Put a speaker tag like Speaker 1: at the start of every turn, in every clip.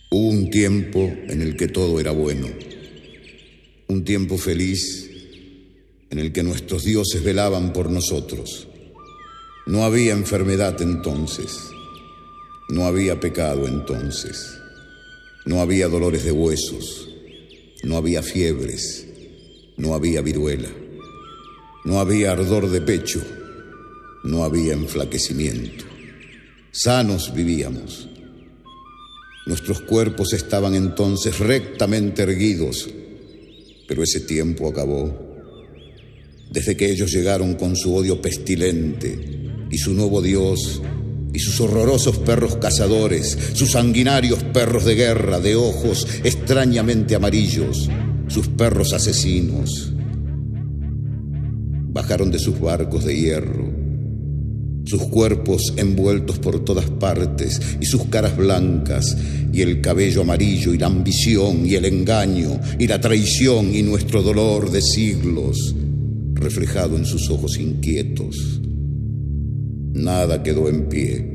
Speaker 1: Hubo un tiempo en el que todo era bueno, un tiempo feliz en el que nuestros dioses velaban por nosotros. No había enfermedad entonces, no había pecado entonces, no había dolores de huesos, no había fiebres, no había viruela, no había ardor de pecho, no había enflaquecimiento. Sanos vivíamos. Nuestros cuerpos estaban entonces rectamente erguidos, pero ese tiempo acabó. Desde que ellos llegaron con su odio pestilente y su nuevo dios y sus horrorosos perros cazadores, sus sanguinarios perros de guerra de ojos extrañamente amarillos, sus perros asesinos, bajaron de sus barcos de hierro, sus cuerpos envueltos por todas partes y sus caras blancas y el cabello amarillo y la ambición y el engaño y la traición y nuestro dolor de siglos reflejado en sus ojos inquietos. Nada quedó en pie.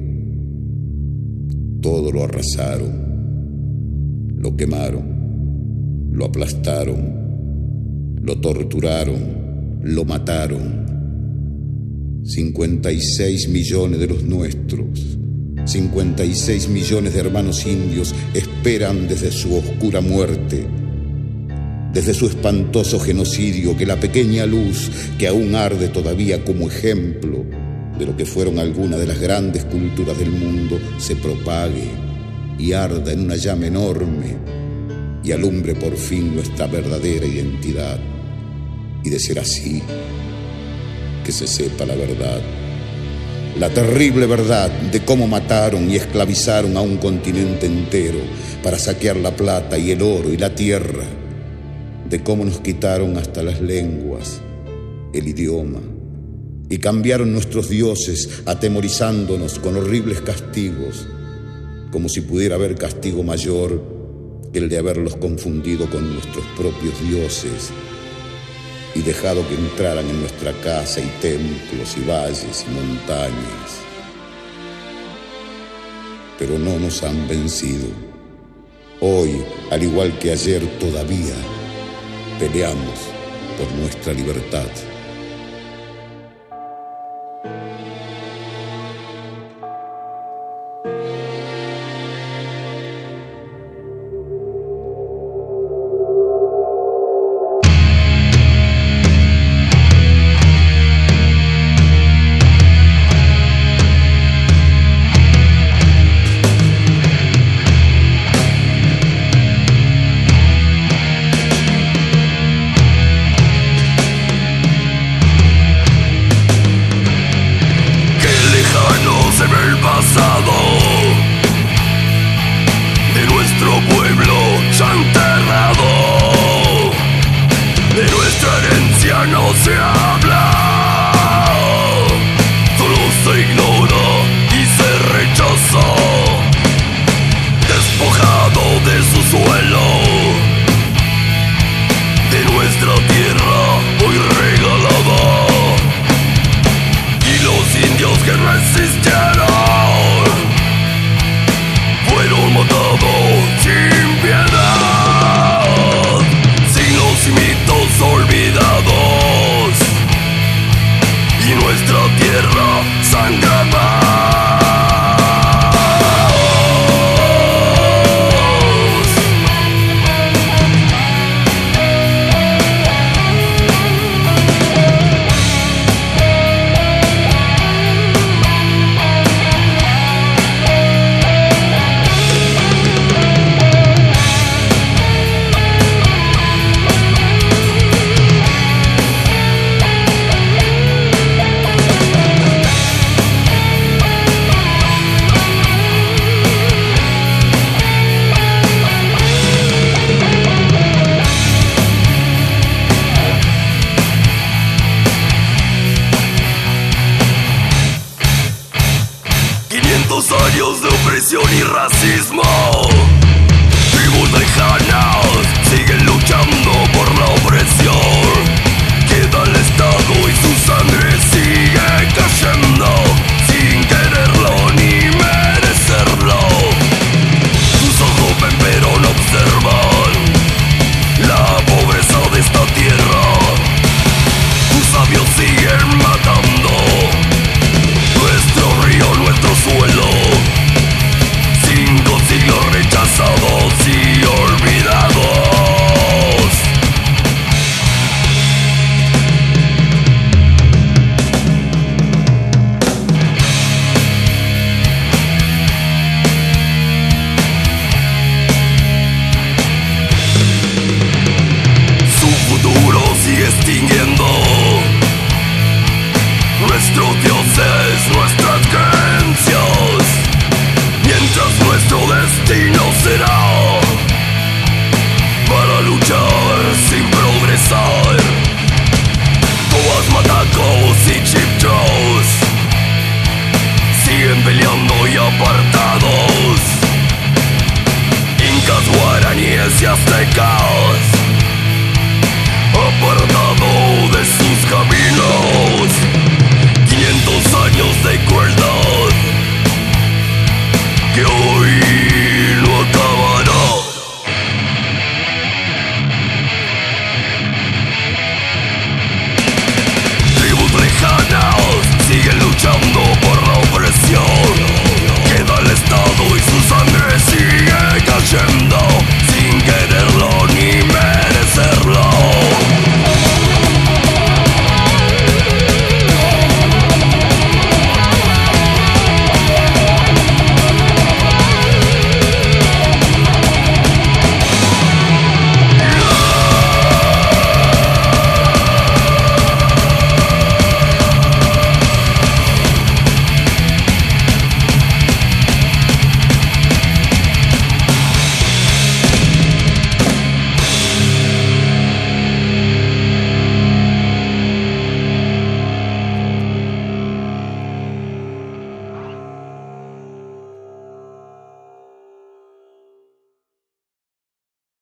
Speaker 1: Todo lo arrasaron, lo quemaron, lo aplastaron, lo torturaron, lo mataron. 56 millones de los nuestros, 56 millones de hermanos indios esperan desde su oscura muerte, desde su espantoso genocidio, que la pequeña luz que aún arde todavía como ejemplo de lo que fueron algunas de las grandes culturas del mundo se propague y arda en una llama enorme y alumbre por fin nuestra verdadera identidad. Y de ser así, que se sepa la verdad, la terrible verdad de cómo mataron y esclavizaron a un continente entero para saquear la plata y el oro y la tierra, de cómo nos quitaron hasta las lenguas, el idioma, y cambiaron nuestros dioses atemorizándonos con horribles castigos, como si pudiera haber castigo mayor que el de haberlos confundido con nuestros propios dioses y dejado que entraran en nuestra casa y templos y valles y montañas. Pero no nos han vencido. Hoy, al igual que ayer, todavía peleamos por nuestra libertad.
Speaker 2: Años de opresión y racismo